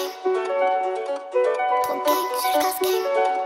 gang. Trop gang, c'est le casse gang.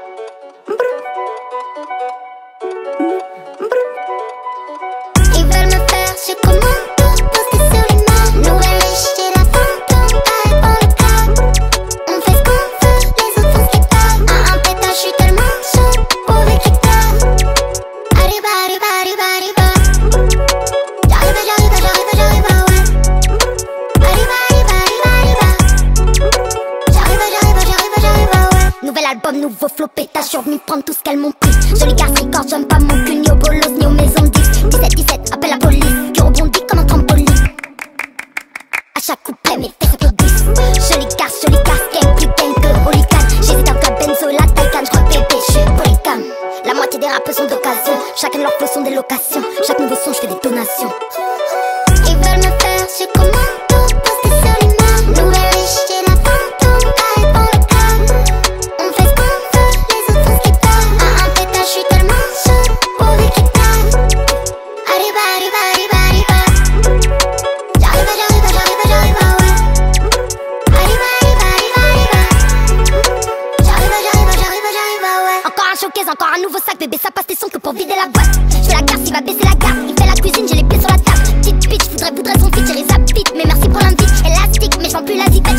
Ils veulent me faire ce commando, poster sur les mains. Nouvelle riche, j'ai la fantôme, arrête pour le câble. On fait ce qu'on veut, les autres font ce qu'ils peuvent. À un pétage, je suis tellement chaud, mauvais critère. Arriba, arriba, arriba, arriba. J'arrive, j'arrive, j'arrive, j'arrive, ouais. Arriba, arriba, arriba, arriba. J'arrive, j'arrive, j'arrive, j'arrive, ouais. Nouvel album, nouveau flow, pétage, je suis venu prendre tout ce qu'elles m'ont pris. Joli garce, record, j'aime pas mon cul, ni au bolos, ni aux maisons de 10. 17, appelle la police, qui rebondit comme un trampoline. À chaque couplet, mes fesses applaudissent. Joli garce, gang, plus gang que Hooligan. J'hésite entre la Benzo, la Taycan, j'crois bébé, j'suis polygame. La moitié des rappeurs sont d'occasion, chacun de leurs flots sont des locations. Chaque nouveau son, j'fais des donations. Ils veulent me faire ce commando, poster sur les mains. Nouvelle riche, j'ai la fantôme, arrête pour le câble. On fait ce qu'on veut, les autres font ce qu'ils peuvent. À un pétage, j'suis tellement chaud, mauvais critère. Arriba, arriba, arriba, arriba. J'arrive, j'arrive, j'arrive, j'arrive, ouais. Arriba, arriba, arriba, arriba. J'arrive, j'arrive, j'arrive, j'arrive, ouais. Encore un showcase, encore un nouveau sac, bébé, ça passe tes sons que pour vider la boîte. J'fais la garce, il va baisser la garde. Il fait la cuisine, j'ai les pieds sur la table. Petite bitch, voudrait son feat, j'ai les habits. Mais merci pour l'invite, élastique, mais j'vends plus la zip.